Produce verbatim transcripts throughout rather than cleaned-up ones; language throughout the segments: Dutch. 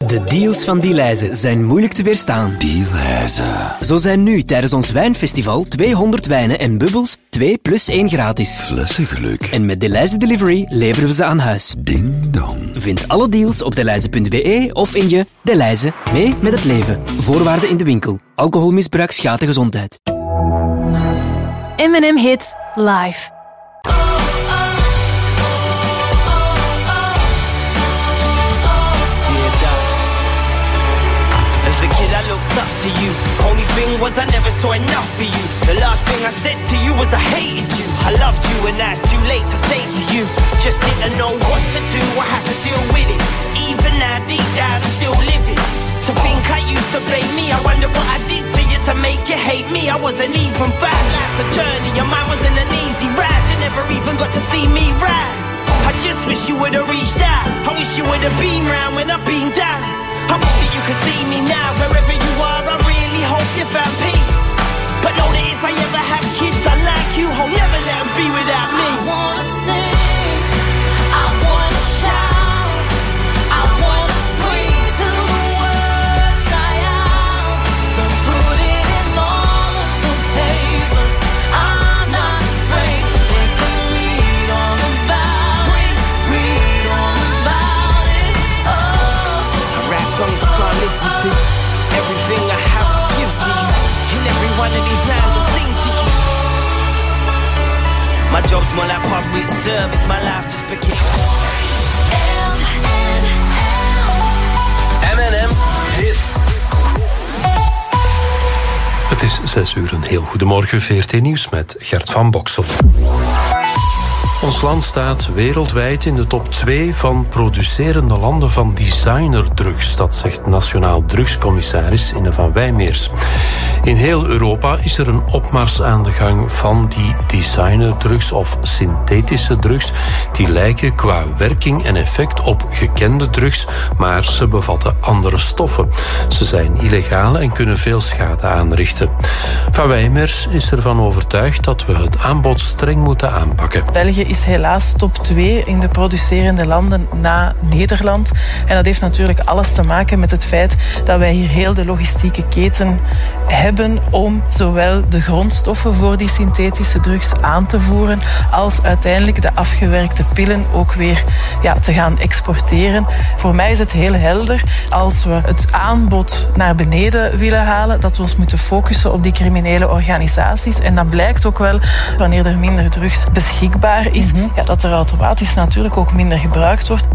De deals van Delhaize zijn moeilijk te weerstaan. Delhaize. Zo zijn nu tijdens ons wijnfestival tweehonderd wijnen en bubbels twee plus één gratis. Flessengeluk. En met Delhaize Delivery leveren we ze aan huis. Ding dong. Vind alle deals op delhaize punt b e of in je Delhaize. Mee met het leven. Voorwaarden in de winkel. Alcoholmisbruik schaadt de gezondheid. M en M Hits live. As a kid I looked up to you. Only thing was I never saw enough for you. The last thing I said to you was I hated you. I loved you and now it's too late to say to you. Just didn't know what to do, I had to deal with it. Even now deep down I'm still living. To think I used to blame me, I wonder what I did to you to make you hate me. I wasn't even bad, life's a journey and mine wasn't an easy ride. You never even got to see me ride. I just wish you would've reached out. I wish you would've been round when I've been down. I wish that you could see me now. Wherever you are, I really hope you found peace. But know that if I ever have kids, I like you, I'll never let them be without me. I wanna sing, I wanna shout, I wanna scream till the words die out. So put it in all of the papers. I'm not afraid. They can read all about it, read all about it. Oh. I write songs I can't listen to. Everything I have to give to you. And every one of these lines I sing to you. My job's more like public service. My life just became M en M Hits. Het is zes uur, een heel goedemorgen. V R T Nieuws met Gert van Boksel. Ons land staat wereldwijd in de top twee van producerende landen van designerdrugs. Dat zegt Nationaal Drugscommissaris Inne van Wijmeers. In heel Europa is er een opmars aan de gang van die designerdrugs of synthetische drugs. Die lijken qua werking en effect op gekende drugs, maar ze bevatten andere stoffen. Ze zijn illegaal en kunnen veel schade aanrichten. Van Wijmeers is ervan overtuigd dat we het aanbod streng moeten aanpakken. België is helaas top twee in de producerende landen na Nederland. En dat heeft natuurlijk alles te maken met het feit dat wij hier heel de logistieke keten hebben om zowel de grondstoffen voor die synthetische drugs aan te voeren, als uiteindelijk de afgewerkte pillen ook weer ja, te gaan exporteren. Voor mij is het heel helder als we het aanbod naar beneden willen halen, dat we ons moeten focussen op die criminele organisaties. En dan blijkt ook wel, wanneer er minder drugs beschikbaar is, mm-hmm. ja, dat er automatisch natuurlijk ook minder gebruikt wordt.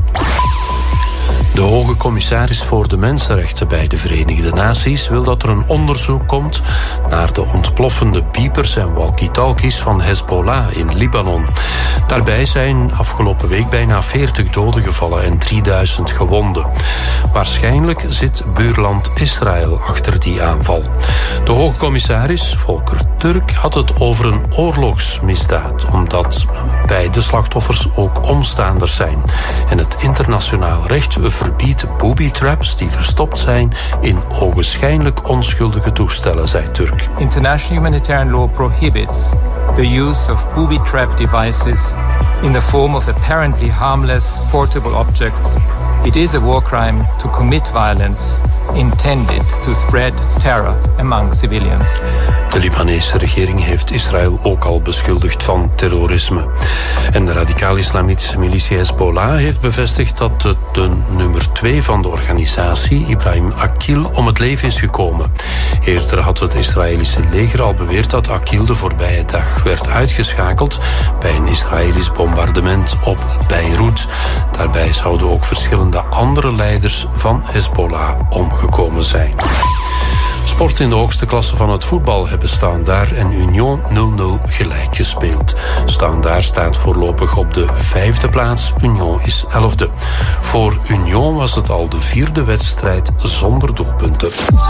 De hoge commissaris voor de mensenrechten bij de Verenigde Naties wil dat er een onderzoek komt naar de ontploffende beepers en walkie-talkies van Hezbollah in Libanon. Daarbij zijn afgelopen week bijna veertig doden gevallen en drieduizend gewonden. Waarschijnlijk zit buurland Israël achter die aanval. De hoge commissaris, Volker Turk, had het over een oorlogsmisdaad, omdat bij de slachtoffers ook omstaanders zijn. En het internationaal recht verbiedt booby-traps die verstopt zijn in ogenschijnlijk onschuldige toestellen, zei Turk. International humanitarian law prohibits the use of booby-trap devices in the form of apparently harmless portable objects. It is a war crime to commit violence intended to spread terror among civilians. De Libanese regering heeft Israël ook al beschuldigd van terrorisme. En de radicaal-islamitische militie Hezbollah heeft bevestigd dat het de nummer twee van de organisatie, Ibrahim Akil, om het leven is gekomen. Eerder had het Israëlische leger al beweerd dat Akil de voorbije dag werd uitgeschakeld bij een Israëlisch bombardement op Beirut. Daarbij zouden ook verschillende andere leiders van Hezbollah omgekomen zijn. Sport in de hoogste klasse van het voetbal hebben Standaard en Union nul nul gelijk gespeeld. Standaard staat voorlopig op de vijfde plaats, Union is elfde. Voor Union was het al de vierde wedstrijd zonder doelpunten.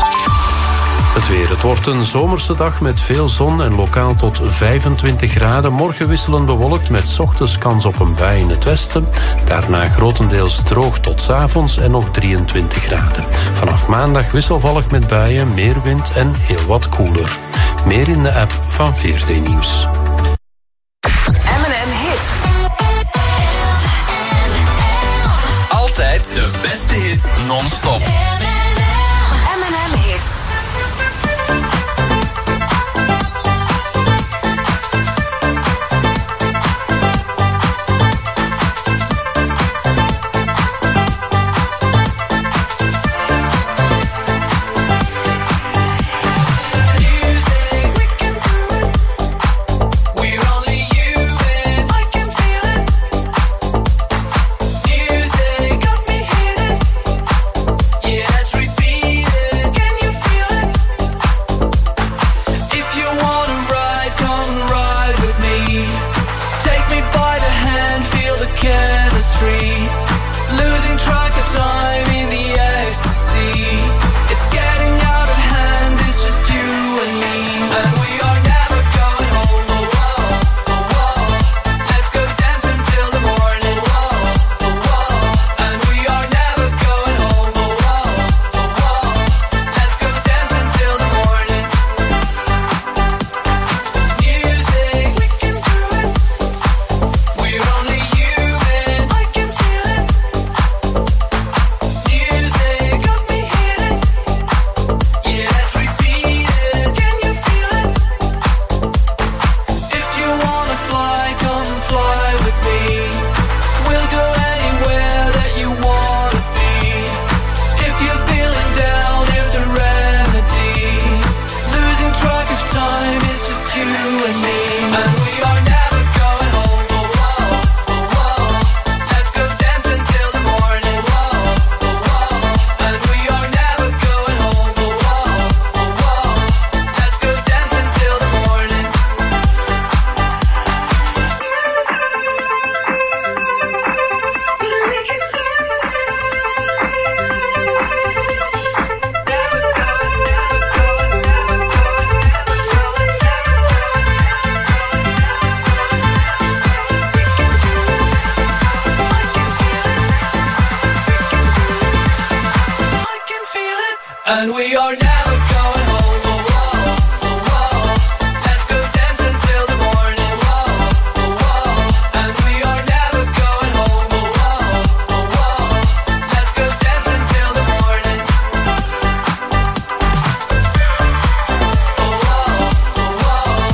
Het weer. Het wordt een zomerse dag met veel zon en lokaal tot vijfentwintig graden. Morgen wisselend bewolkt met 's ochtends kans op een bui in het westen. Daarna grotendeels droog tot 's avonds en nog drieëntwintig graden. Vanaf maandag wisselvallig met buien, meer wind en heel wat koeler. Meer in de app van V R T Nieuws. M en M Hits. Altijd De beste hits non-stop. M en M Hits. And we are never going home. Oh, whoa, oh, whoa. Let's go dance until the morning. Whoa, oh, whoa. And we are never going home. Oh, whoa, oh, whoa. Let's go dance until the morning. Oh, whoa, oh, whoa.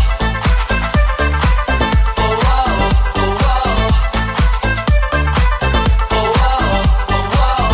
Oh, whoa, oh, whoa. Oh, whoa, oh, whoa.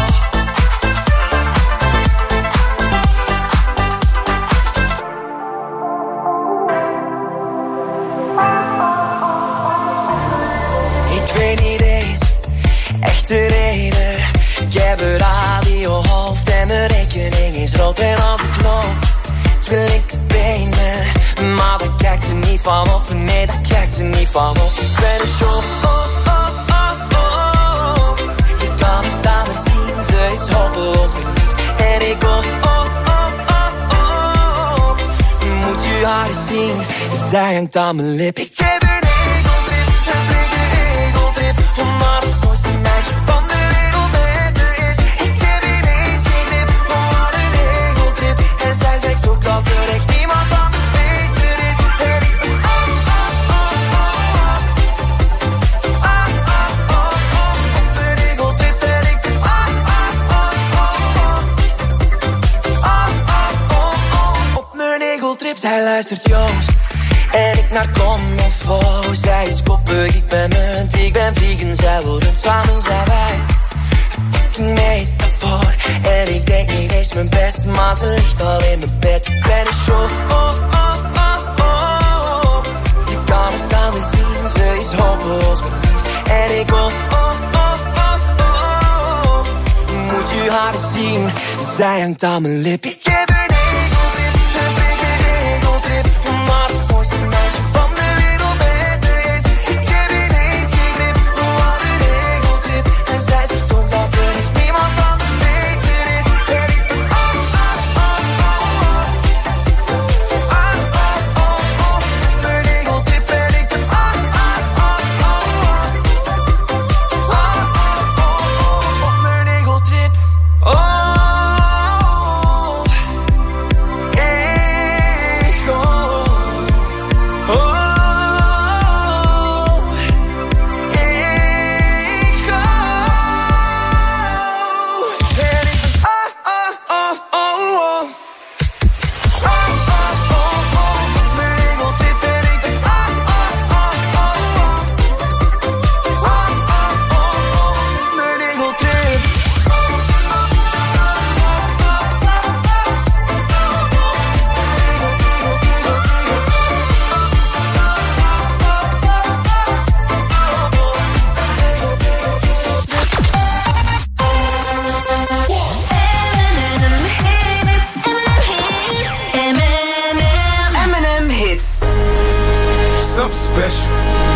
Ik weet niet eens echt de reden. Ik heb een radiohoofd en mijn rekening is rood. En als ik loop, wil ik de benen. Maar daar kijkt er niet van op, nee, daar kijkt er niet van op. Ik ben een show, oh, oh, oh, oh. Je kan het aan haar zien, ze is hopeloos verliefd. En ik oh, oh, oh, oh, oh. Moet je haar eens zien, zij hangt aan mijn lip. Ik heb een egeltrip, een flinke egeltrip. Omdat het mooiste meisje van de wereld met er is. Ik heb ineens geen grip, maar een egeltrip. En zij zegt ook dat er echt niemand anders beter is. En ik ben oh, oh, oh, oh. Ah, ah, oh, oh. Op een egeltrip en ik ben ah, ah, oh, oh. Ah, ah, oh, oh. Op mijn egeltrip, zij luistert Joost. En ik naar Comofo. Zij is koppig, ik ben munt. Ik ben vegan, zij wil rund. Samen zijn wij fucking metafoor. En ik denk niet eens mijn best, maar ze ligt al in mijn bed. Ik ben een show, oh, oh, oh, oh. Je kan het aan me zien, ze is hopeloos verliefd. En ik oh, oh, oh, oh, oh. Moet je haar eens zien, zij hangt aan mijn lip. Ik heb een egeltrip, een flinke egeltrip. Maar het mooiste meisje van de wereld met er is. Ik heb ineens geen grip, maar een egeltrip. En zij zegt ook dat er echt niemand anders beter is. En ik ben oh, oh, oh, oh. Ah, oh, oh, oh. Mijn egeltrip en ik ben ah, ah, oh, oh. Ah, oh, oh, oh. Op mijn egeltrip. Oh, special,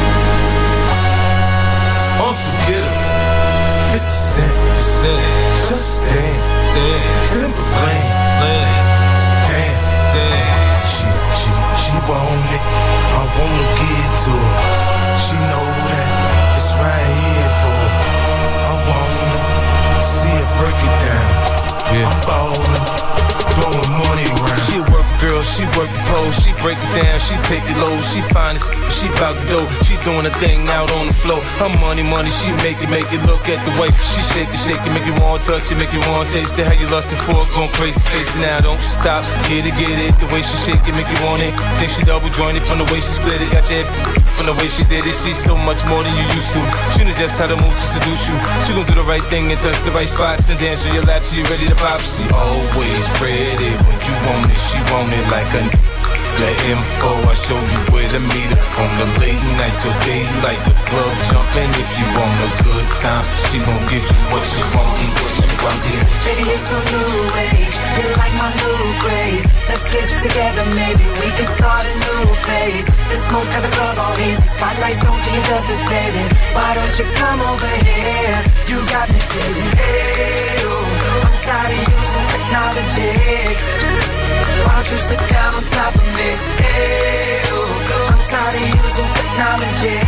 unforgettable. fifty cent, just damn, damn, simple plan, damn, damn. She, she, she want it, I wanna give it to her. She know that it's right here for her. I wanna see her break it down. Yeah. I'm ballin', throwing money around. She a work girl, she work the pole, she break it down, she take it low, she find it, she bout the dough, she doing a thing out on the floor. Her money, money, she make it, make it look at the way she shake it, shake it, make you want to touch it, make you want to taste it. How you lustin' for it, going crazy, face it now, don't stop, get it, get it. The way she shake it, make you want it. Think she double jointed from the way she split it, got your head from the way she did it. She's so much more than you used to. She knows just how to move to seduce you. She gon' do the right thing and touch the right spots and dance on your lap till you ready to pop. She always ready when you want it, she want it like a the info, I show you where to meet her. On the late night till daylight, the club jumping. If you want a good time, she gon' give you what you want and what you want. Baby, it's so new age, you like my new craze. Let's get together, maybe we can start a new phase. The smoke's got the club all hazy, spotlights don't do you justice, baby. Why don't you come over here? You got me saying, hey, oh, I'm tired of using technology. Why don't you sit down on top of me? Hey, oh, I'm tired of using technology.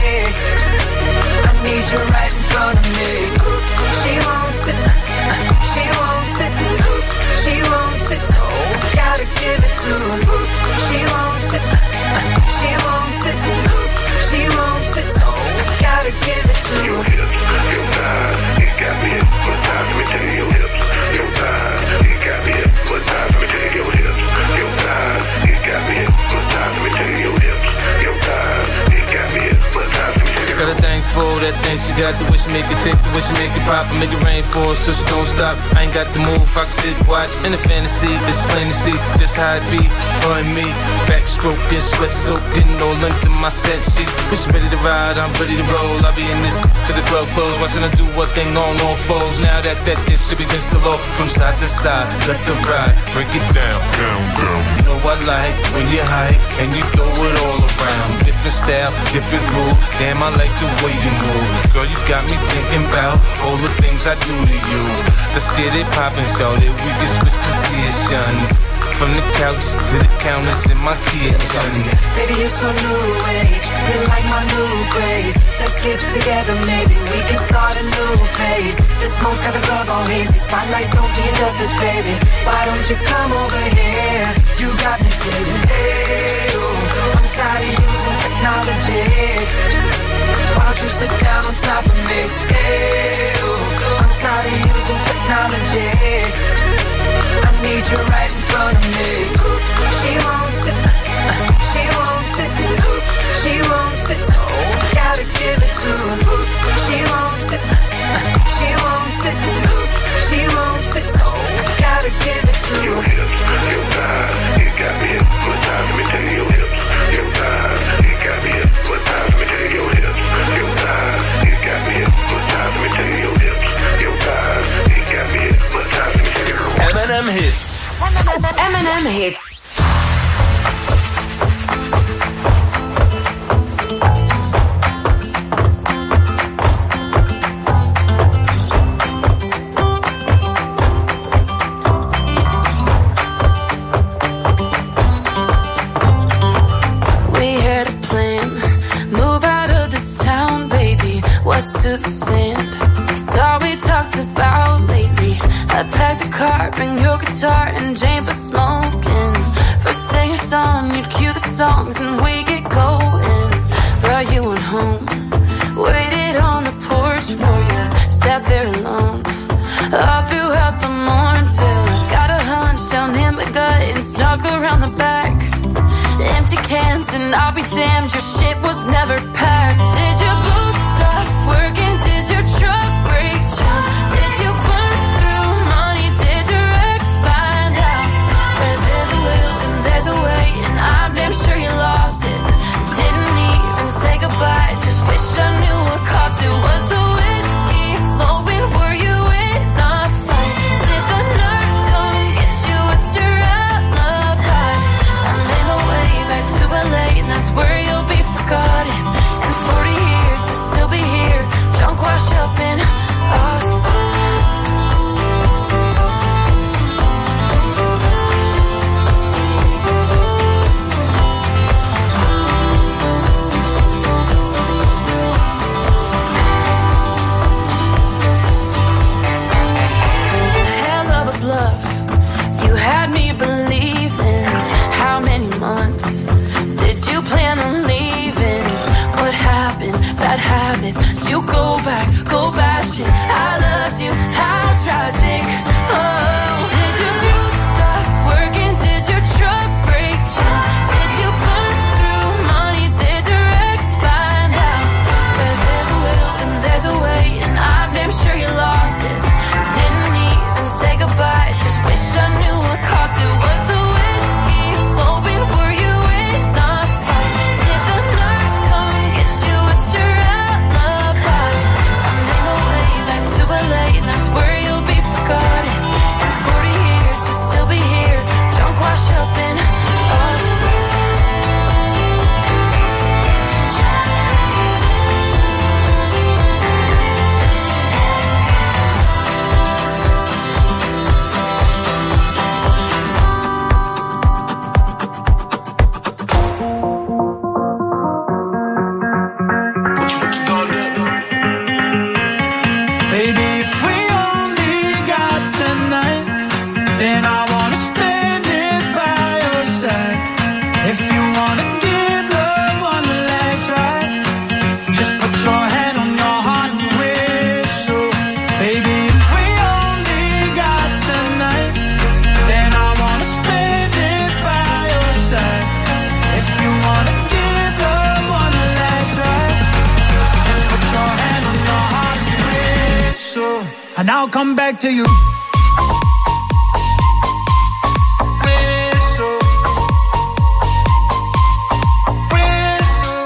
I need you right in front of me. She won't sit, she won't sit, she won't sit, so gotta give it to her. She won't sit, she won't sit, she won't sit, so gotta give it to her. Your hips, your thighs, you got me hypnotized. Let me tell you your hips, your thighs, you got me hypnotized. Let me tell you your hips, your thighs, you got me hypnotized. Let me tell you your hips, your thighs, you got me hypnotized. Got a thing for that thing she got, the way she make it tick, the way she make it pop and make it rain for her, so she don't stop. I ain't got the move, I can sit, watch in the fantasy. It's plain to see just how it be, her and me. Backstroking, sweat soaking, all into my set sheets. When she ready to ride, I'm ready to roll. I'll be in this to the club close, watching her do what thing on all foes. Now that that this should be against the law, from side to side, let the ride break it down, down, down. You know I like when you hype and you throw it all around. Different style, different move. Damn, I like the way you move. Girl, you got me thinking about all the things I do to you. Let's get it poppin', shout it. We can switch positions from the couch to the counters in my kitchen. Baby, you're so new age, you like my new craze. Let's get together, maybe we can start a new phase. The smoke's got the club all hazy, spotlights don't do you justice, baby. Why don't you come over here? You got me saying, hey, oh, I'm tired of using technology. Why don't you sit down on top of me? Hey, oh, I'm tired of using technology. I need you right in front of me. She won't sit, she won't sit, she won't sit, so gotta give it to her. She won't sit, she won't sit, she won't sit, so gotta give it to her. Your hips, your thighs, you got me hypnotized. Let me tell you your hips, your thighs, you got me hypnotized. Let me tell you your hips, your thighs, you got me hypnotized. Let me tell you your hips, your thighs, you got me hypnotized. Let me tell you your M and M hits. M and M hits. To the sand, it's all we talked about lately. I packed a car, bring your guitar and Jane for smoking. First thing at dawn, you'd cue the songs and we get going. But you went home, waited on the porch for you, sat there alone all throughout the morning till I got a hunch down in my gut and snuck around the back. Empty cans and I'll be damned, your shit was never packed. Did your boobs stop working? Did your truck break down? Did you burn through money? Did your ex find out? Where there's a will and there's a way, and I'm damn sure you lost it. Didn't even say goodbye, just wish I knew what cost it. Was the whiskey flowing? Were you in a fight? Did the nurse come get you? What's your alibi? I'm in a way back to L A, and that's where you'll be forgotten. You had me believing. How many months did you plan on leaving? What happened? Bad habits. You go back, go bash it. I loved you. How tragic. Oh, did your group stop working? Did your truck break down? Did you burn through money? Did your ex find out? But there's a will and there's a way, and I'm damn sure you lost it. Didn't even say goodbye. Just wish I knew what cost it. Was the whiskey flowing? Were you in a fight? Did the nurse come get you? What's your alibi? I made my way back to L A, and that's where you'll be forgotten. In forty years, you'll still be here, drunk, washed up in Austin. Baby, if we only got tonight, then I wanna spend it by your side. If you wanna give love one last try, just put your hand on your heart and whistle. Baby, if we only got tonight, then I wanna spend it by your side. If you wanna give love one last try, just put your hand on your heart and whistle, and I'll come back to you. Whistle, whistle.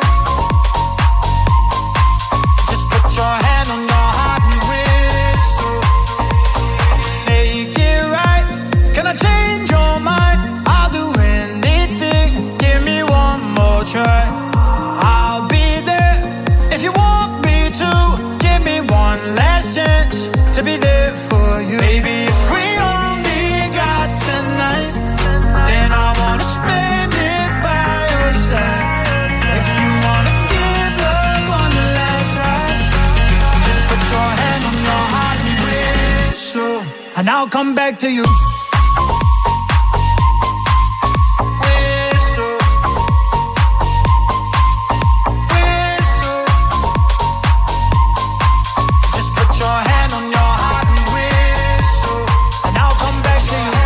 Just put your hand on your heart and whistle. Make it right. Can I change your mind? I'll do anything. Give me one more try. I'll be there if you want me to. Give me one last chance to be there for you. Baby, if we only got tonight, then I wanna spend it by your side. If you wanna give love one last try, just put your hand on your heart and whistle, and I'll come back to you. Whistle, whistle. Just put your hand on your heart and whistle, and I'll come back to you.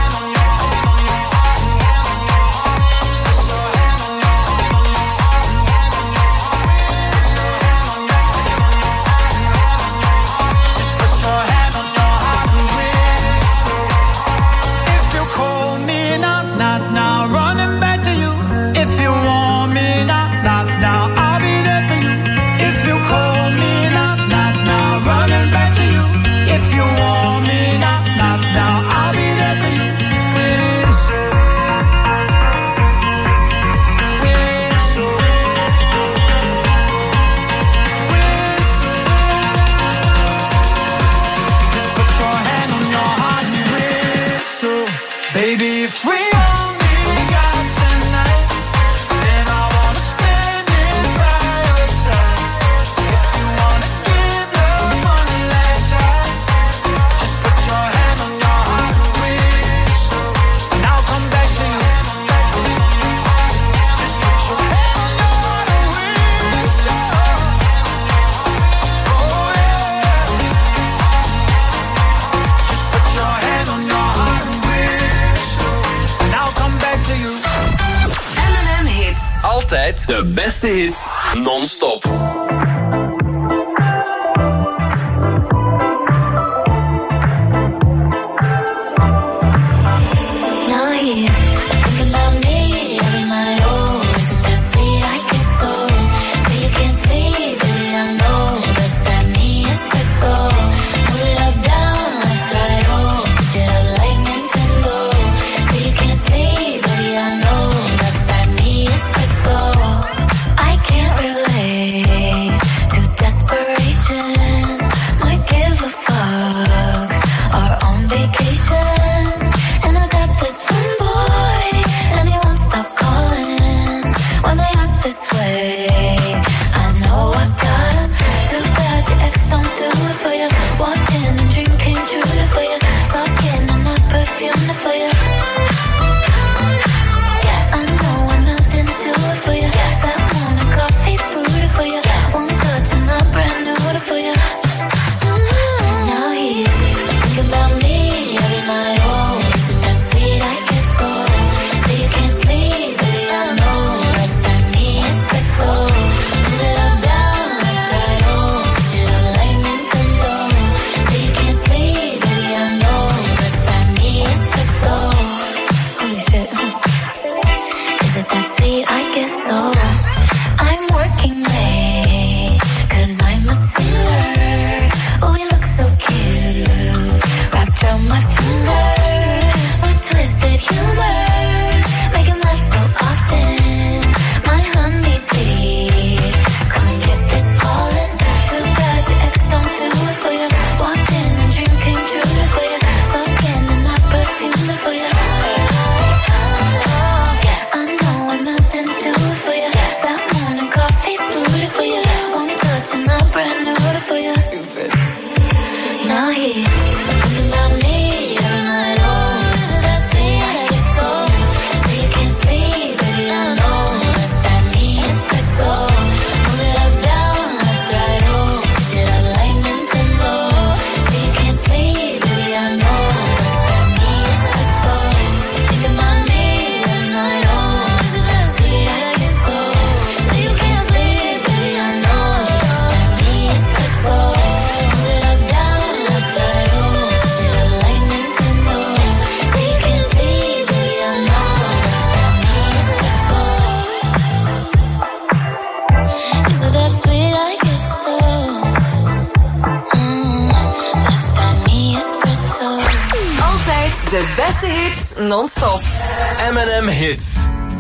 Just put your hand on your heart and whistle. If you call me now, not now, running back to you. If you want me now, not now, I'll be there for you. If you call me now, not now, running back to you. If you want me now, not now, I'll be there for you. Whistle, whistle, whistle. Just put your hand on your heart and whistle. Baby, if we only got tonight, then I wanna spend it by your side. If you wanna give love one last try, just put your hand on your heart and whistle, and I'll come back to you. Just put your hand on your heart and whistle. Oh yeah. Just put your hand on your heart and whistle, and I'll come back to you. M en M Hits. Altijd de beste hits, non-stop. Now he's thinking about me every night. Oh, isn't that sweet? I guess so. Say you can't sleep, baby, I know. That's that me espresso. Move it up, down, left, right, oh. Switch it up like Nintendo. Say you can't sleep, baby, I know. That's that me espresso. I can't relate. you. Yes, I know I'm nothing to it for you. Yes, that morning coffee brewed it for you. Yes, one touch and I brand new it for you. Mm-hmm. Now he's thinking about me every night. Oh, is it that sweet? I guess so. Say you can't sleep, baby, I know that's that me espresso. Move it up, down, left, right, oh, switch it up like Nintendo. Say you can't sleep, baby, I know that's that me espresso. Holy shit. Is it that sweet? I guess so. I'm working late, cause I'm a sinner. Oh, you look so cute, wrapped around my finger. My twisted humor, make him laugh so often. My honeybee, come and get this pollen. So bad your ex don't do it for you. Walked in and dream came true for you. Soft skin and not perfume for you. Yes, I know I'm nothing to it for you. Yes, that morning coffee brewed it for you. One touch and I brand new it for you. Now he's thinking about me every night. Oh, is it that sweet? I guess so. Say you can't sleep, baby, I know that's that me espresso. Move it up, down, left, right, oh, switch it up like Nintendo. Say you can't sleep, baby, I know that's that me espresso. Thinking about me every night. Oh, is it that sweet? I guess so. Say you can't sleep, baby, I know that's that me espresso. Move it up, down, left, right, oh, switch it up like Nintendo. Say you can't sleep, baby, I know that's that me espresso. Is it that sweet? I guess so. Mm, that's that me espresso. Altijd de beste hits non-stop. M en M Hits.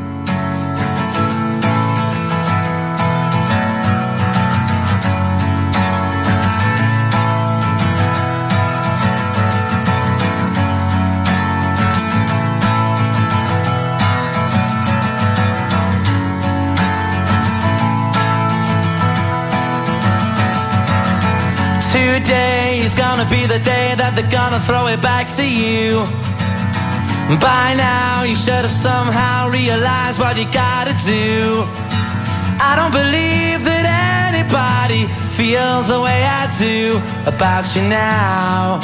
Today is gonna be the day that they're gonna throw it back to you. By now you should have somehow realized what you gotta do. I don't believe that anybody feels the way I do about you now.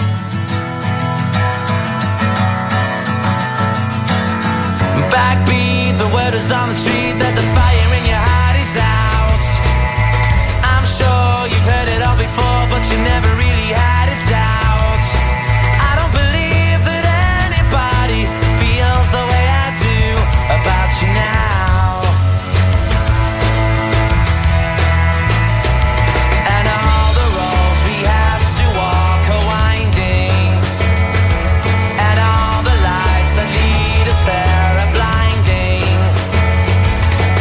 Backbeat, the word is on the street that the fire in your heart is out. I'm sure you've heard it all before, but you never really had a doubt. I don't believe that anybody feels the way I do about you now. And all the roads we have to walk are winding, and all the lights that lead us there are blinding.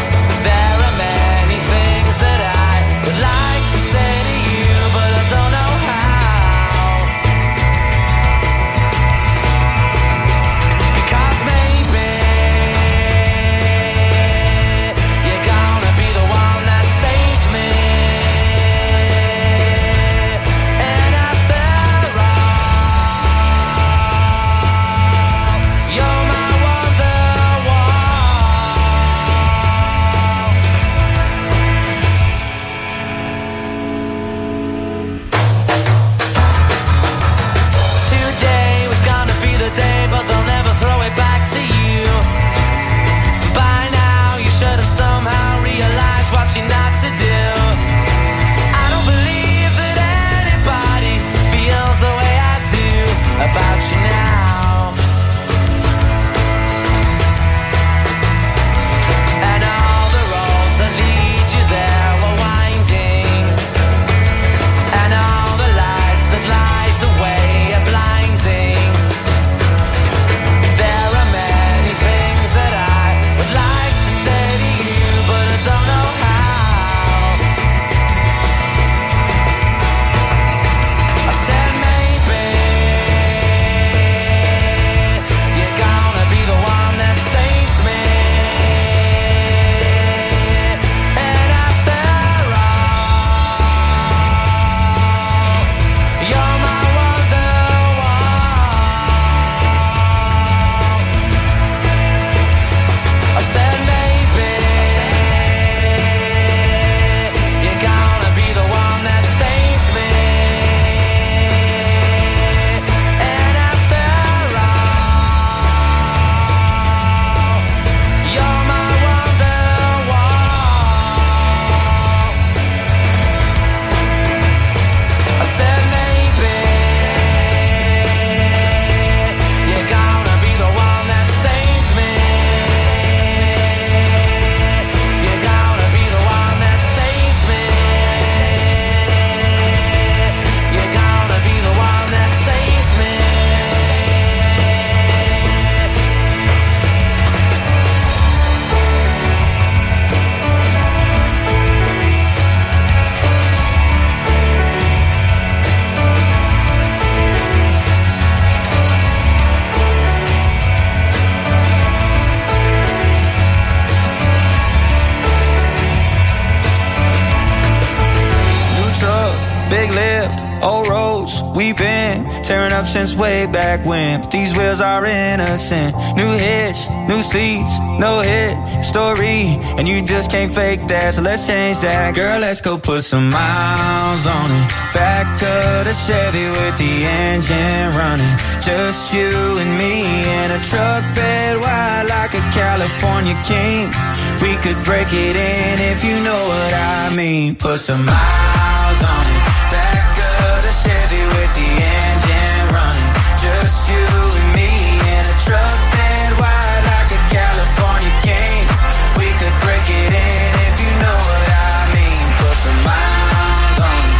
We've been tearing up since way back when, but these wheels are innocent. New hitch, new seats, no hit story, and you just can't fake that, so let's change that. Girl, let's go put some miles on it. Back of the Chevy with the engine running. Just you and me in a truck bed wide like a California king. We could break it in if you know what I mean. Put some miles on it. Back of the Chevy with the engine running. Just you and me in a truck bed wide like a California king. We could break it in if you know what I mean. Put some miles on it.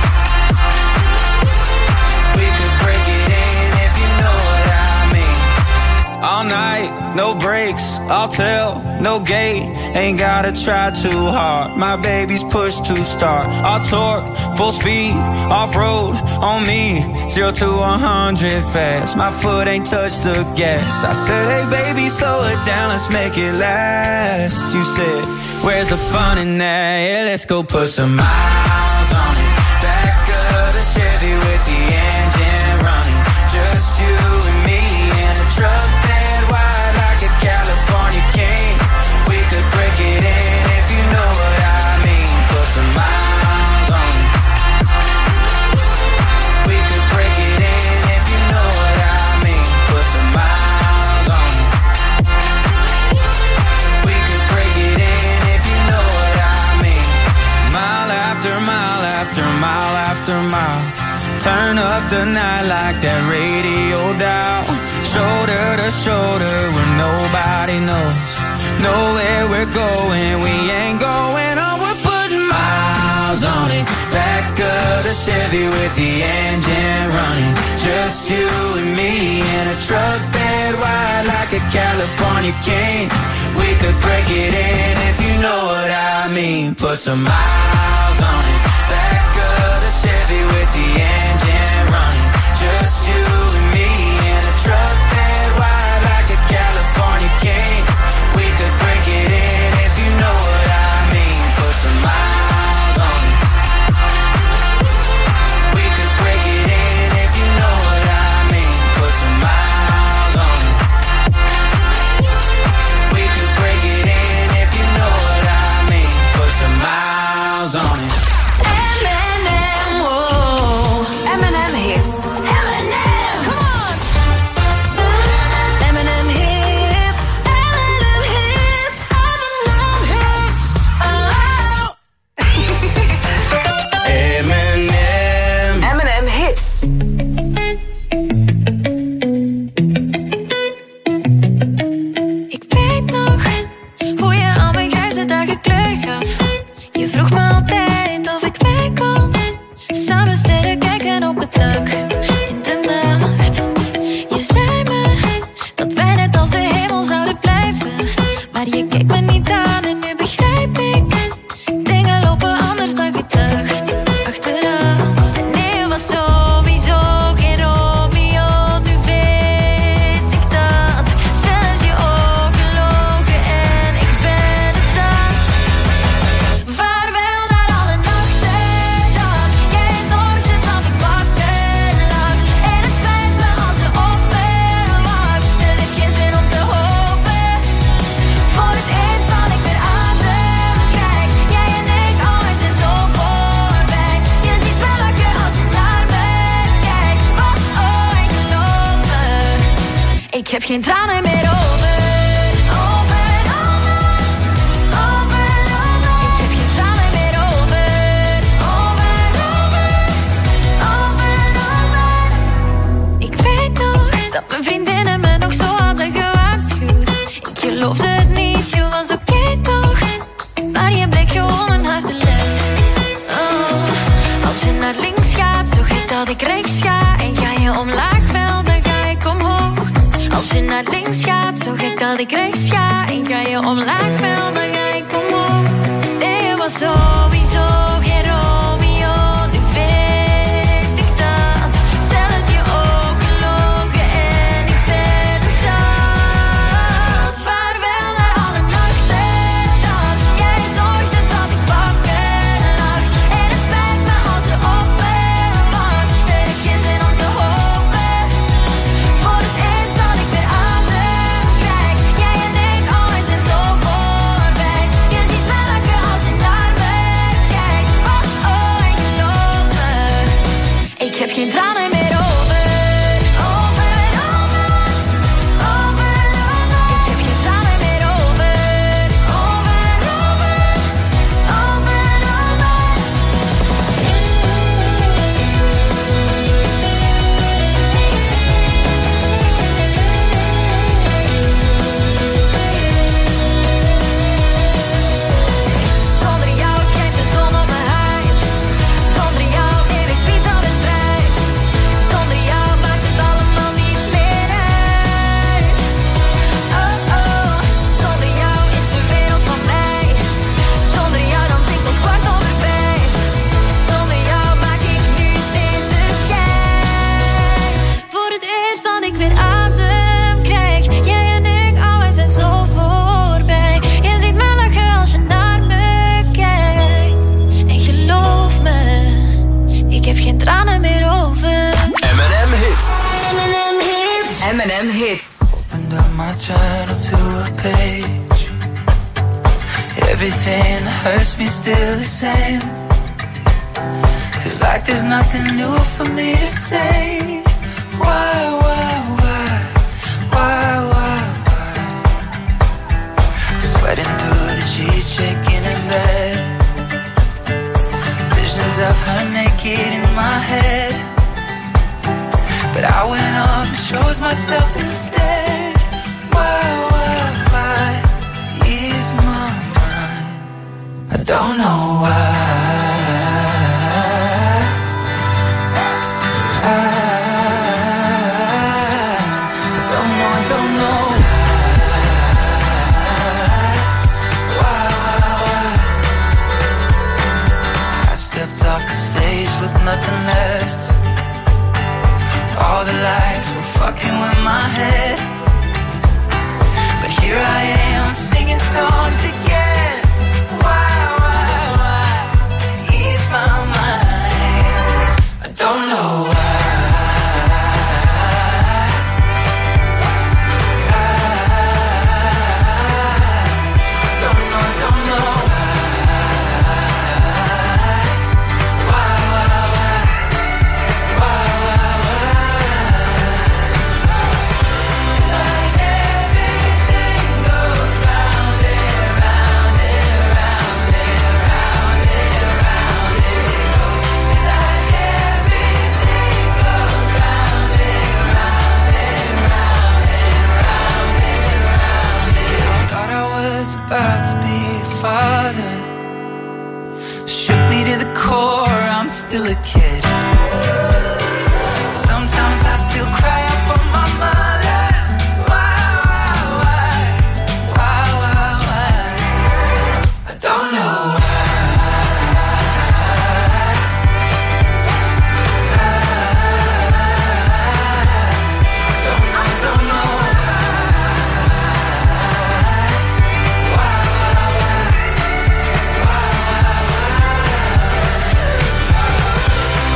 We could break it in if you know what I mean. All night, no breaks, I'll tell, no gate. Ain't gotta try too hard, my baby's push to start. I'll torque, full speed, off-road, on me. Zero to a hundred fast, my foot ain't touched the gas. I said, hey baby, slow it down, let's make it last. You said, where's the fun in that? Yeah, let's go put some miles on it. Back of the Chevy with the engine running. Just you and me in a truck bed wide like a California king. We could break it in if you know what I mean. Put some miles on it. We could break it in if you know what I mean. Put some miles on it. We could break it in if you know what I mean. Mile after mile after mile after mile. Turn up the night like that radio dial. Shoulder to shoulder where nobody knows. Know where we're going, we ain't going on. We're putting miles on it. Back of the Chevy with the engine running. Just you and me in a truck bed wide like a California king. We could break it in if you know what I mean. Put some miles on it. Back of the Chevy with the engine running. Just you and me in a truck bed wide like a California king. We could break it in if you know what I mean. Put some miles on it. We could break it in if you know what I mean. Put some miles on it. We could break it in if you know what I mean. Put some miles on it. M and M, whoa. M and M hits. M and M, come on. M and M hits. M and M hits. M and M hits. Oh. M and M. M and M hits. Ik weet nog hoe je al mijn grijze dagen kleur gaf. Je vroeg me altijd of ik mee kon. Samen sterren kijken op het dak in de nacht. Je zei me dat wij net als de hemel zouden blijven. Maar je keek me niet aan en nu begrijp ik. Dingen lopen anders dan gedacht. Achteraf. Nee, je was sowieso geen Romeo. Nu weet ik dat. Zelfs je ogen logen en ik ben het zat. Vaarwel naar alle nachten dat jij zorgde dat ik wakker lag. En het spijt me als je op me wacht. Er is geen zin om te hopen. Voor het eerst dat ik weer adem krijg. Jij en ik, alles is zo voorbij. Je ziet me lachen als je naar me kijkt. Oh oh, en geloof me, ik heb geen tranen meer over. Over, over, over, over. Ik heb geen tranen meer over. Over, over, over, over. Ik weet nog dat mijn vriendinnen me nog zo hadden gewaarschuwd. Ik geloofde het niet, je was oké toch? Maar je bleek gewoon een harde les. Oh, als je naar links gaat, zorg ik dat ik rechts ga. En ga je omlaag wel, dan ga ik omhoog. Als je naar links gaat, zorg ik dat ik rechts ga. En ga je omlaag wel, dan ga ik omhoog. Nee, je was sowieso geen Romeo. Nu weet ik dat. Zelfs je ogen logen en ik ben het zat. Vaarwel naar alle nachten dat jij zorgde dat ik wakker lag. En het spijt me als je op me wacht. Er is geen zin om te hopen. my journal to a page. Everything that hurts me still the same. Cause like there's nothing new for me to say. Why, why, why, why, why, why? Sweating through the sheets, shaking in bed. Visions of her naked in my head. But I went off and chose myself instead. Why, why, why is my mind? I don't know why. I, I don't know, I don't know why, why, why. I stepped off the stage with nothing left. All the lights were fucking with my head. But here I am singing songs again. Why, why, why ease my mind? I don't know why. I don't know, I don't know why, why, why, why, why, why. Like everything goes round and round and round and round and round it goes. It's like everything goes round and round and round and round and round it. I thought I was about to be a father. Shook me to the core, I'm still a kid. Sometimes I still cry out for my mother. Why, why, why, why, why, why? I don't know why. I don't know, I don't know why, why, why, why, why, why.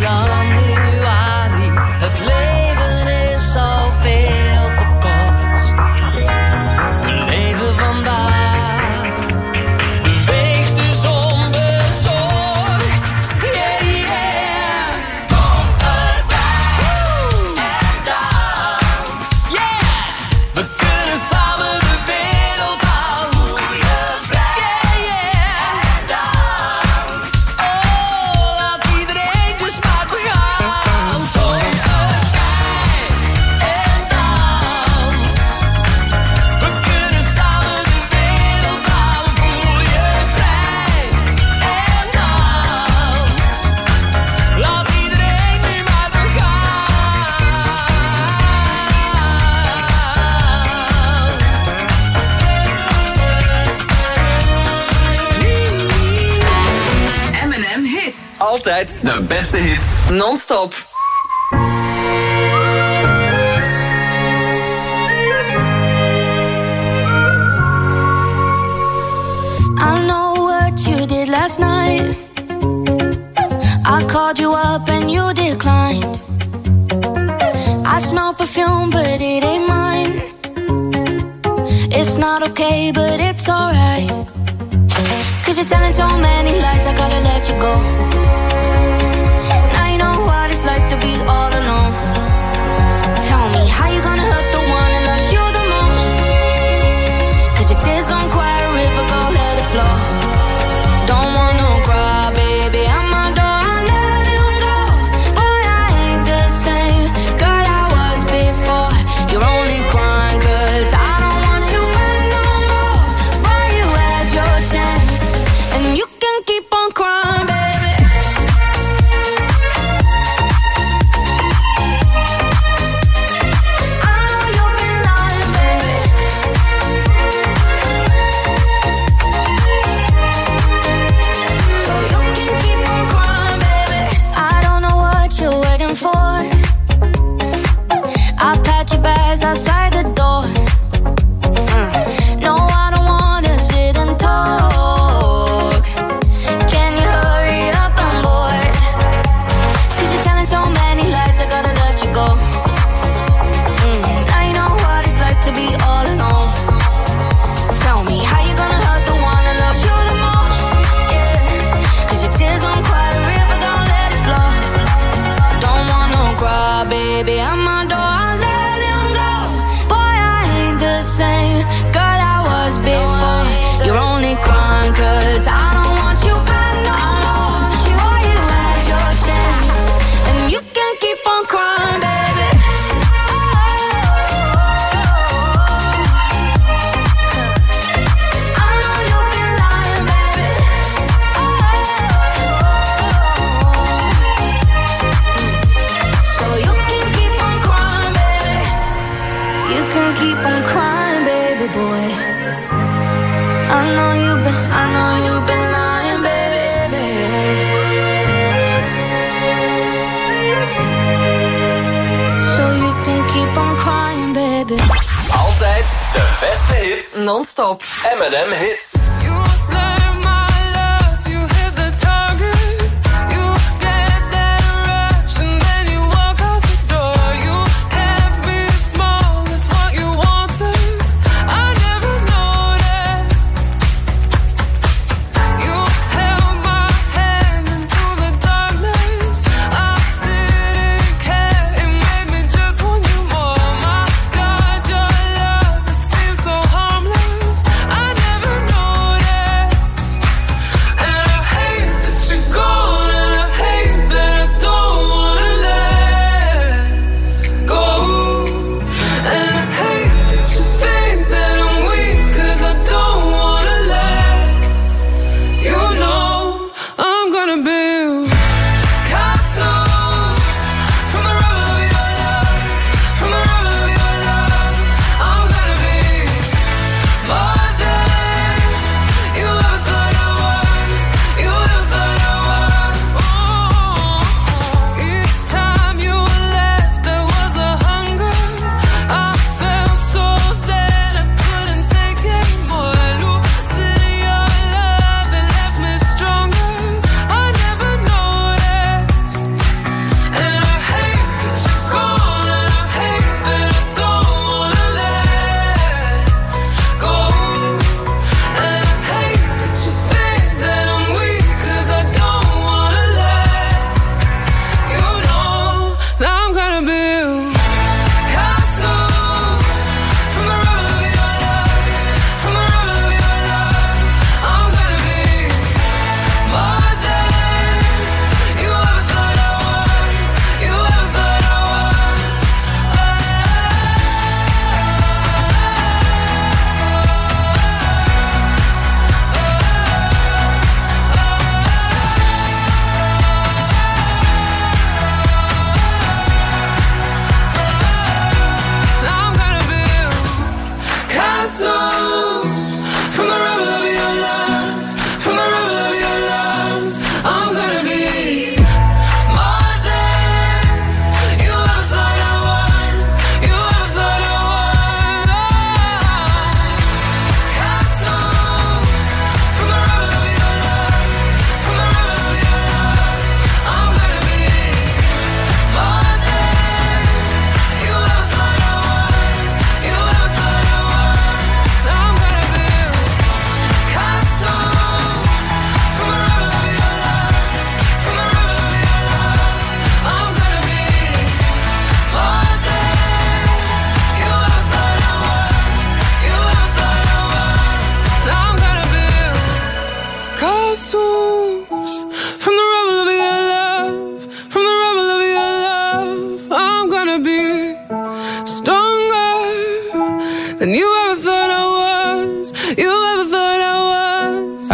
januari. Het leven is al veel te kort. We leven vandaag, beweegt dus onbezorgd. Yeah, yeah. Kom erbij en dans. Yeah. We kunnen samen de wereld aan. Voel je vrij. Yeah, yeah. En dans. Oh, laat iedereen dus maar begaan. Kom erbij en dans. We kunnen samen de wereld aan. Voel je vrij en dans. Laat iedereen nu maar M en M Hits. Altijd de beste hits. Non-stop. I know what you did last night. I called you up and you declined. I smell perfume, but it ain't mine. It's not okay, but it's alright. Cause you're telling so many lies, I gotta let you go. Now you know what it's like to be all alone. Tell me, how you gonna hurt the one that loves you the most? Cause your tears gon' quiet a river, go let it flow. Don't want no cry, baby, I'm my door, I let him go. Boy, I ain't the same girl I was before. You're only crying cause I don't want you back no more. Boy, you had your chance, and you can keep on crying, baby. I know you've been lying, baby. So you can keep on crying, baby. I don't know what you're waiting for. I packed your bags outside the door. Mm. No, I don't wanna sit and talk. Can you hurry up, I'm bored. Cause you're telling so many lies, I gotta let you go. Mm. Now you know what it's like to be all alone. Tell me, how you gonna hurt the one that loves you the most? Yeah. Cause your tears on quiet river, don't let it flow. Don't want no cry, baby, I'm my door, I let him go. Boy, I ain't the same girl I was before. You're only crying cause I don't want you back no more. Boy, you had your chance, and you can keep on crying, baby. I know you've been lying, baby. So you can keep on crying, baby. You can keep on crying, baby boy. I know you've been, I know you've been lying, baby. So you can keep on crying, baby. Altijd de beste hits. Non-stop. M en M Hits. I never know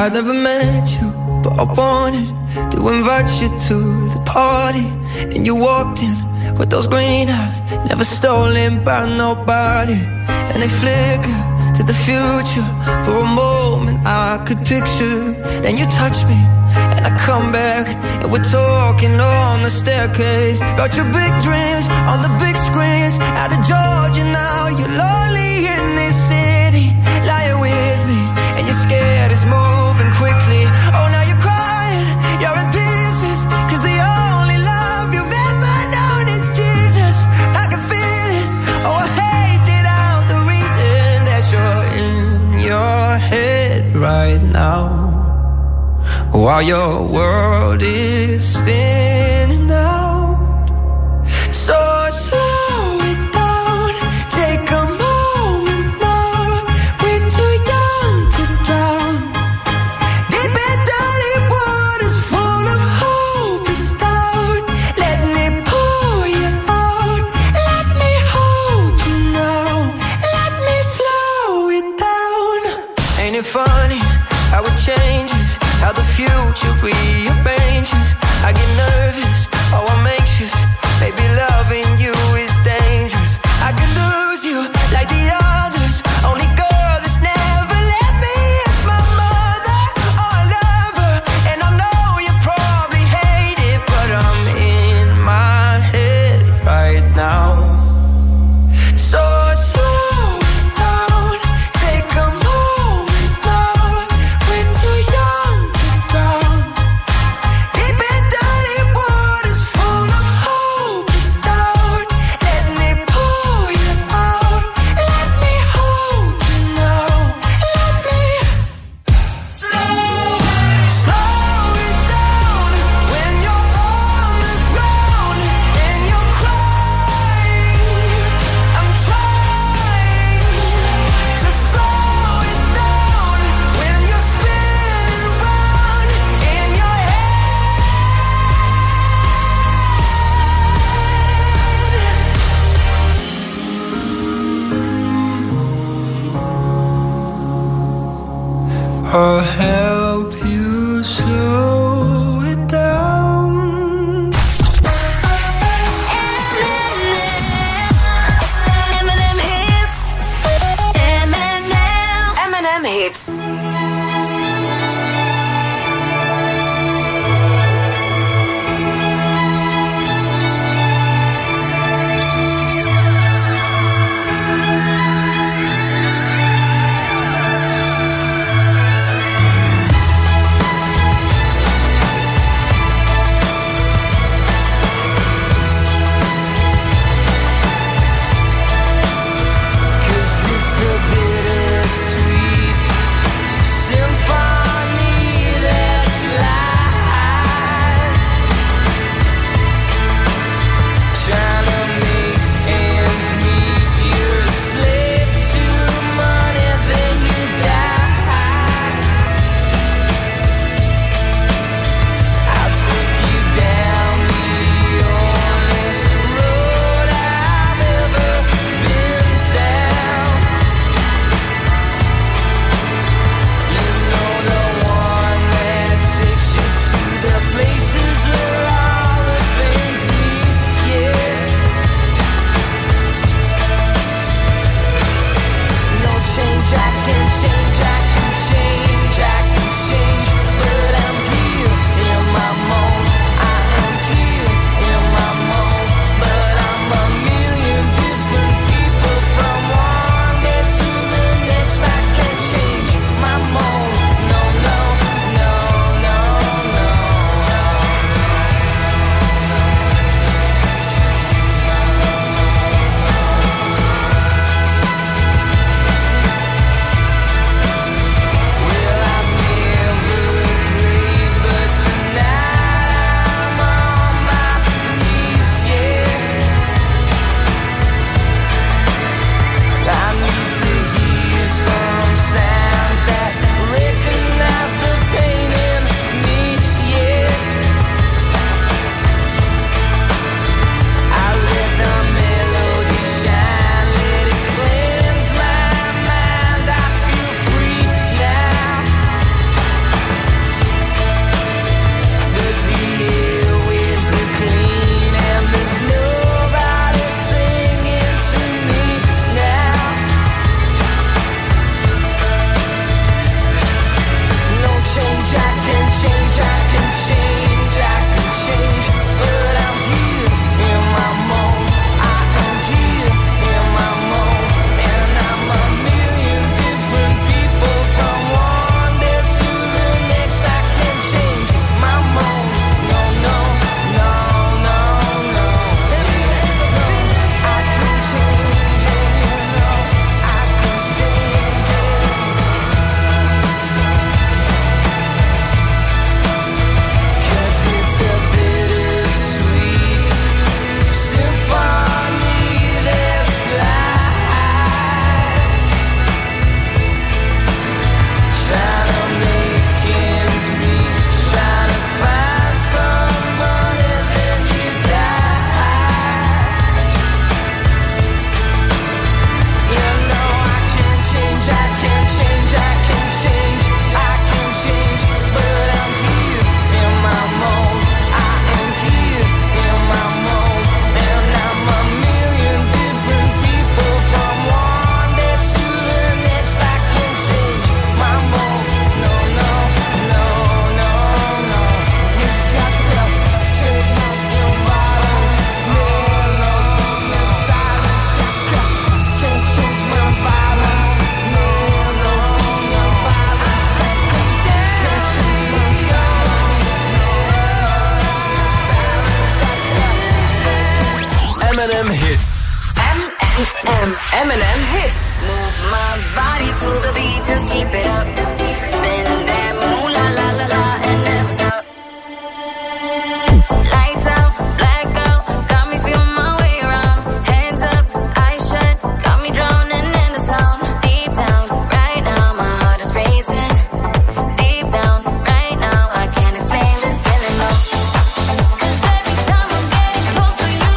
I never met you, but I wanted to invite you to the party. And you walked in with those green eyes, never stolen by nobody. And they flicker to the future. For a moment I could picture. Then you touch me and I come back, and we're talking on the staircase about your big dreams on the big screens. Out of Georgia now, you're lonely in this city, lying with me, and you're scared it's moving quickly. Oh, now you're crying, you're in pieces, cause the only love you've ever known is Jesus. I can feel it, oh I hate it out, the reason that you're in your head right now, while your world is spinning out. So slow it down, take a moment now. We're too young to drown. Deep and dirty waters full of hope is down. Let me pull you out, let me hold you now, let me slow it down. Ain't it funny how it changes, how the future rearranges? I get nervous, oh I'm anxious, maybe loving you is dangerous. I could lose you like the others, only girl that's never let me is my mother. Oh I love her, and I know you probably hate it, but I'm in my head right now. So slow down, take a moment now. We're too young to drown. Deep and dirty waters full of hope is down. Let me pull you out, let me hold you now, let me slow, slow it down. When you're on the ground and you're crying, I'm trying to slow it down. When you're spinning round in your head, I'll help you slow it down. Eminem hits. Eminem. Eminem hits. Cause it's a bittersweet and M Hits. M and M Hits. Move my body to the beat, just keep it up. Spin that moolah la la la and never stop. Lights out, blackout, got me feeling my way around. Hands up, eyes shut, got me drowning in the sound. Deep down, right now, my heart is racing. Deep down, right now, I can't explain this feeling, no. 'Cause every time I'm getting close to you,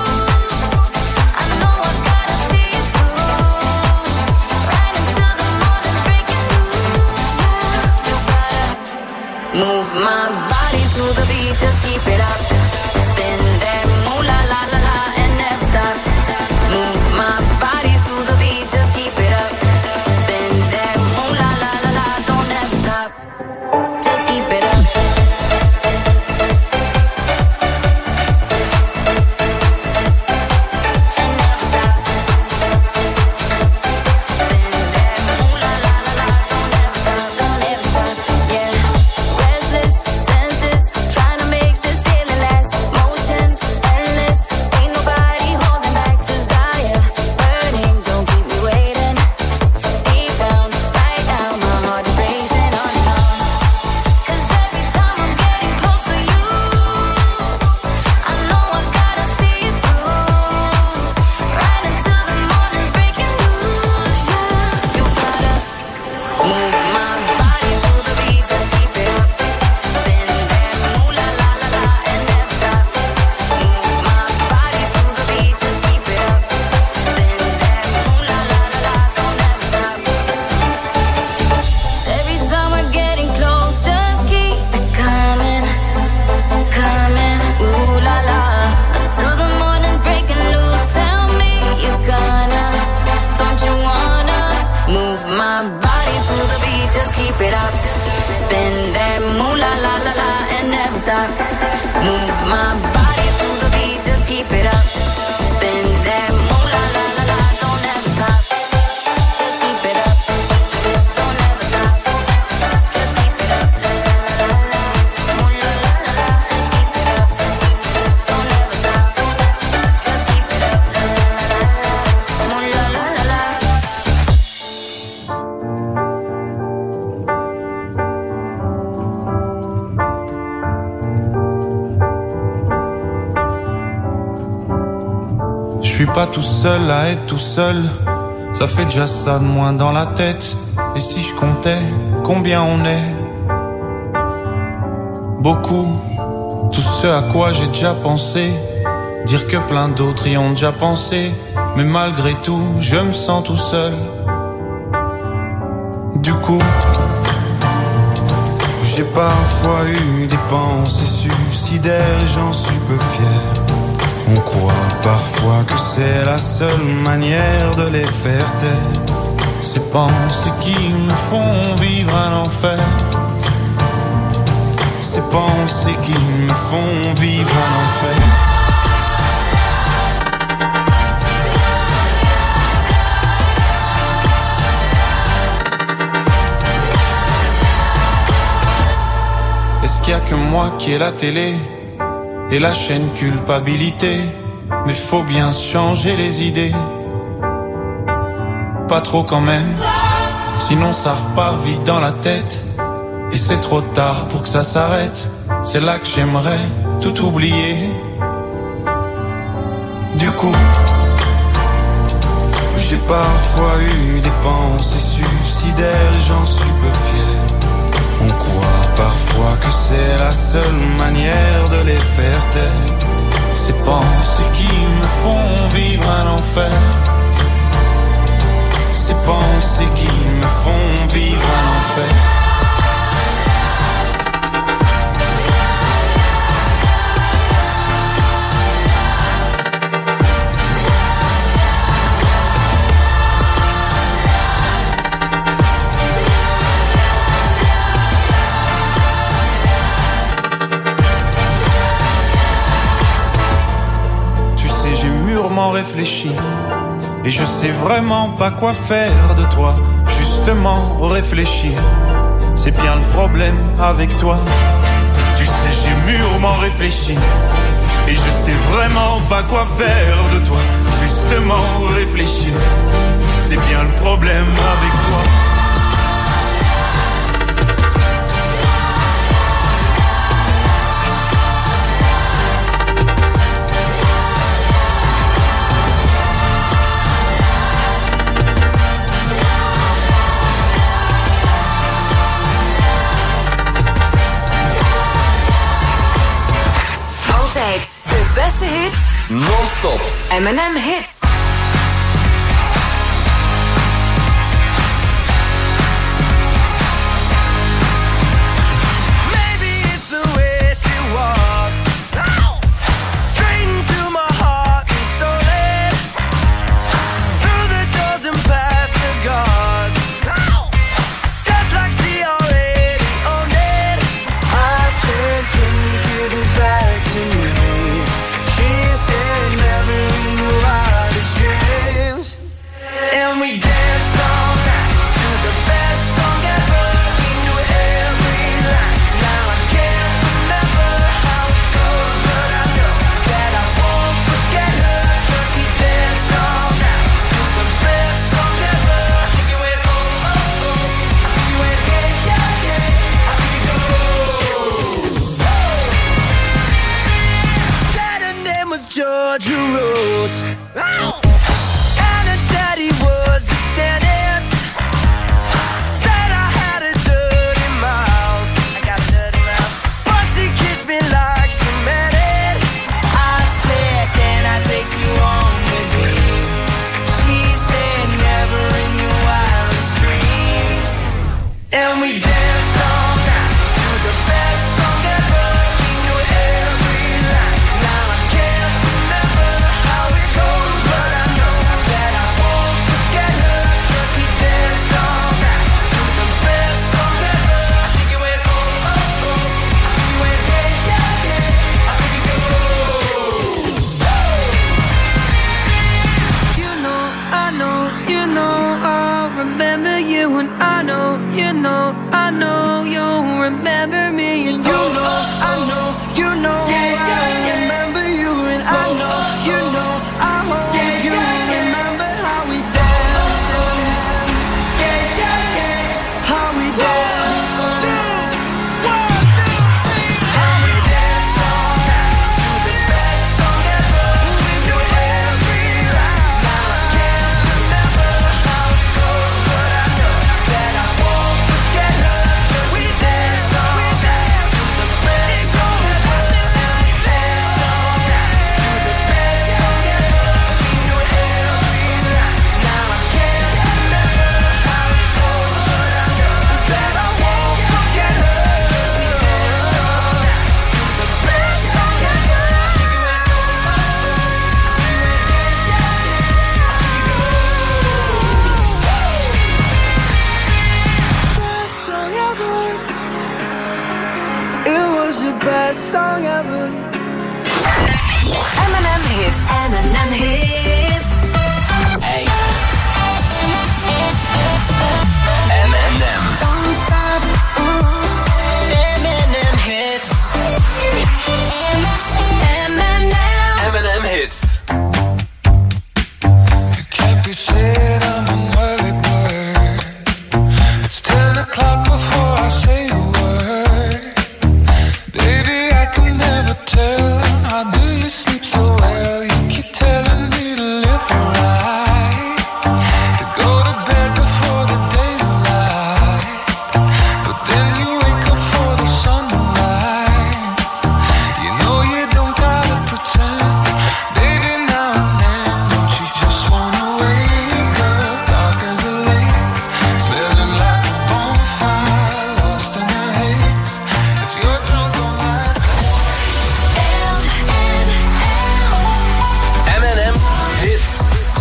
I know I gotta see it through. Right until the morning breaking loose, yeah. You gotta move my body to the beat, just keep it up. Spin that moolah la la la and never stop. Move my body to the beat, just keep it up. Spin that moolah la la la, don't ever stop. Just keep it up. And never stop. Spin that moolah la la la, don't ever stop, don't ever stop. Yeah. Restless senses, trying to make this feeling last. Motions endless, ain't nobody holding back. Desire burning, don't keep me waiting. Deep down, right now, my heart is racing on and on. 'Cause every time I'm getting close to you, I know I gotta see it through. Right until the morning's breaking loose, yeah. You gotta move my body to the beat, just keep it up. Spin that moolah la la la and never stop. Move my body to the beat, just keep it up. Spin that moolah la la la, don't ever stop. Every time we're getting close, just keep it coming, coming. Ooh la la, until the morning's breaking loose. Tell me you're gonna, don't you wanna move my body to the beat, just keep it up. Spin that moolah la la la and never stop. Move my body to the beat, just keep it up. Spin that moolah la la la, don't ever stop. Just keep it up. Don't ever stop. Just keep it up. La la la la la. Moolah la la la. Just keep it up. Don't ever stop. Just keep it up. La la la la la. Moolah la la la. Je suis pas tout seul à être tout seul, ça fait déjà ça de moins dans la tête. Et si je comptais combien on est? Beaucoup, tout ce à quoi j'ai déjà pensé. Dire que plein d'autres y ont déjà pensé. Mais malgré tout, je me sens tout seul. Du coup, j'ai parfois eu des pensées suicidaires et j'en suis peu fier. On croit parfois que c'est la seule manière de les faire taire. Ces pensées qui me font vivre un enfer. Ces pensées qui me font vivre un enfer. Est-ce qu'il y a que moi qui ai la télé et la chaîne culpabilité? Mais faut bien se changer les idées. Pas trop quand même, sinon ça repart vite dans la tête. Et c'est trop tard pour que ça s'arrête. C'est là que j'aimerais tout oublier. Du coup, j'ai parfois eu des pensées suicidaires et j'en suis peu fier. On croit parfois que c'est la seule manière de les faire taire. Ces pensées qui me font vivre un enfer. Ces pensées qui me font vivre un enfer. Réfléchi et je sais vraiment pas quoi faire de toi. Justement réfléchir, c'est bien le problème avec toi. Tu sais j'ai mûrement réfléchi Et je sais vraiment pas quoi faire de toi. Justement réfléchir, c'est bien le problème avec toi. Altijd de beste hits. Non-stop. M en M Hits. Maybe it's the way she walked straight into my heart and stole it through the doors and past the guards, just like she already owned it. I said, can you give it back to me? She said, never in your wildest dreams. And we danced all night to the best song ever. We knew every line. Now I can't remember how it goes, but I know that I won't forget her. 'Cause we danced all night to the best song ever. I think it went oh oh oh. I think it went yeah yeah yeah. I think it goes. Said her name was Georgia Rose. And her daddy was a dentist. Said I had a dirty mouth. I got a dirty mouth. But she kissed me like she meant it. I said, can I take you home with me? She said, never in your wildest dreams. And we danced all night to the best song ever. We knew every line. Now I can't remember how it goes, but I know that I won't forget her. 'Cause we danced all night to the best song ever. I think it went oh oh oh. I think it went yeah yeah yeah. I think it goes. You know, I know, you know, I'll remember you, and I know, you know, I know you'll remember me, and you know, I know, you know, I remember you, and I know, you know, I hope you remember how we danced, yeah, yeah, yeah, how we danced, one, two, three, how we danced all night to the best song ever. We knew every line. Now I can't remember how it goes, but I know that I won't forget her. 'Cause we danced all night to the best song ever. We danced all night to the best song ever. We knew every line. Now I can't remember how it goes, but I know that I won't forget her. 'Cause we danced all night to the best song ever. Best song ever. It was the best song ever. M en M Hits. M en M Hits. Hey. M en M. Don't stop. M and M hits. M en M. M en M Hits. It can't be said I'm an early bird. It's ten o'clock before I say a word. Baby, I can never tell. How do you sleep so well? You keep telling me to live right, to go to bed before the daylight. But then you wake up for the sunrise. You know you don't gotta pretend. Baby, now and then, don't you just wanna wake up dark as a lake, smelling like a bonfire, lost in a haze. If you're drunk on life. M en M Hits.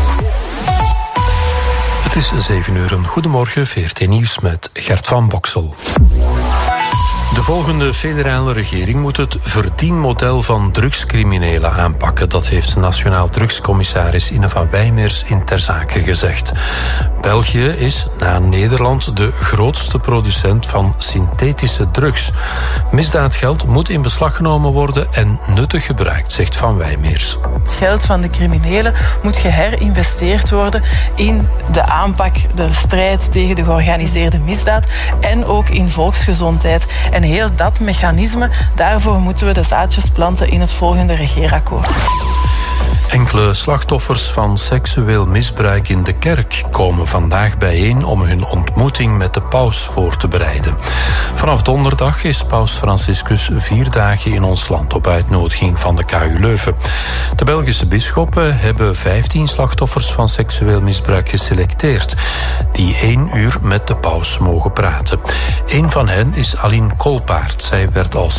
Het is zeven uur. Goedemorgen, V R T Nieuws met Gert van Boksel. De volgende federale regering moet het verdienmodel van drugscriminelen aanpakken. Dat heeft nationaal drugscommissaris Ine van Wijmers in Ter Zake gezegd. België is na Nederland de grootste producent van synthetische drugs. Misdaadgeld moet in beslag genomen worden en nuttig gebruikt, zegt Van Wijmeers. Het geld van de criminelen moet geherinvesteerd worden in de aanpak, de strijd tegen de georganiseerde misdaad en ook in volksgezondheid. En heel dat mechanisme, daarvoor moeten we de zaadjes planten in het volgende regeerakkoord. Enkele slachtoffers van seksueel misbruik in de kerk komen vandaag bijeen om hun ontmoeting met de paus voor te bereiden. Vanaf donderdag is paus Franciscus vier dagen in ons land op uitnodiging van de K U Leuven. De Belgische bisschoppen hebben vijftien slachtoffers van seksueel misbruik geselecteerd, die één uur met de paus mogen praten. Een van hen is Aline Kolpaert. Zij werd als